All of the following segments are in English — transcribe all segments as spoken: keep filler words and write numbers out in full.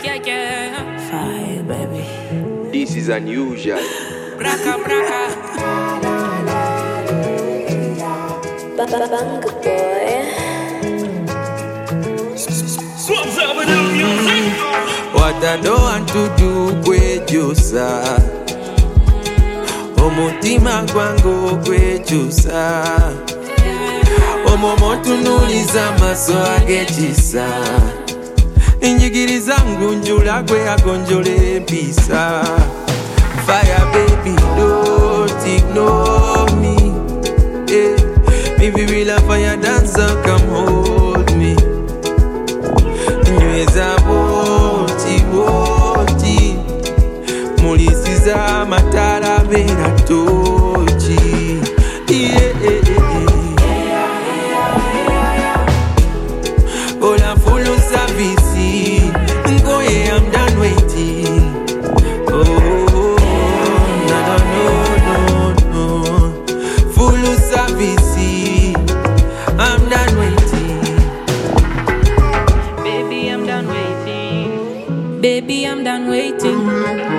Yeah, yeah. Fire, baby. This is unusual. Braka, braka. Banga boy. What I don't want to do kwejusa omutima gwangu kwejusa omomotu nuliza maso agechisa injigiriza ngunjula gwe agonjole mpisa. Fire baby don't ignore me, yeah. Maybe we'll have fire dancer come hold me. Nyweza boti boti mulisiza matala bera tochi, yeah, yeah, yeah. Ola full service, ngoye I'm done waiting. Oh, no, no, no, no, full service, I'm done waiting. Baby, I'm done waiting. Baby, I'm done waiting.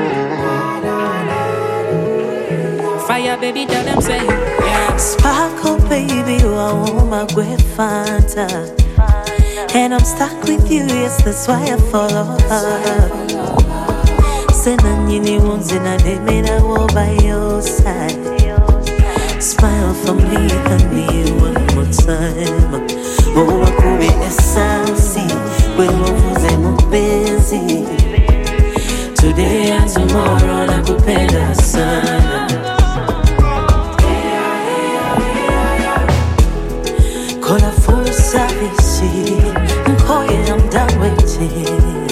Fire, baby, tell them say, yeah. Sparkle, baby, you are my great Fanta. And I'm stuck with you, yes, that's why I follow her. Sena nyini wonzi na demena wo by your side. Smile for me, honey, one more time. Oh, wakubi esansi, we wavuze mupenzi. Today and tomorrow nakupenda sana. Kola full service, mkoye I'm done waiting.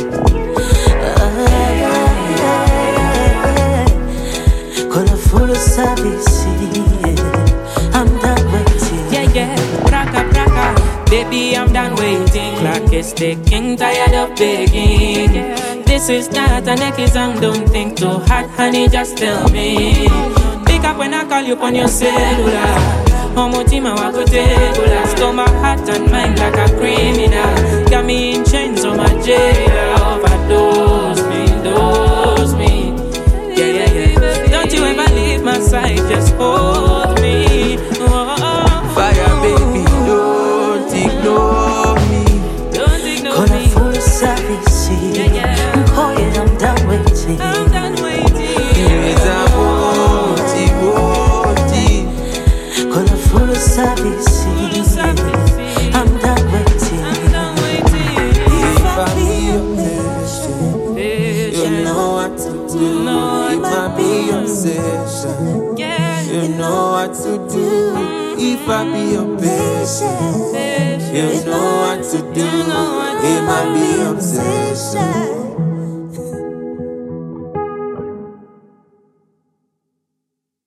Kola full service, I'm done waiting. Yeah, yeah, braka, braka. Baby, I'm done waiting. Clock is ticking, tired of begging. This is not an exam, don't think too hard, honey, just tell me. Pick up when I call you on your cellular. Omutima wako tegula, stole my heart and mind like a criminal. Got me in chains on my jail. Overdose me, dose me. Yeah, yeah, yeah. Don't you ever leave my side, just hold me. Oh, oh. Fire baby, don't ignore me. Don't ignore Kola me. full service, Yeah, yeah. mkoye I'm done waiting. I'm done waiting. Nyweza boti boti Kola full service, I'm done waiting. I'm done waiting. if I be your patient, you know what to do. Know It what might be obsession. Yeah, You know what to do. If I be your patient, you know what to do. It might be obsession.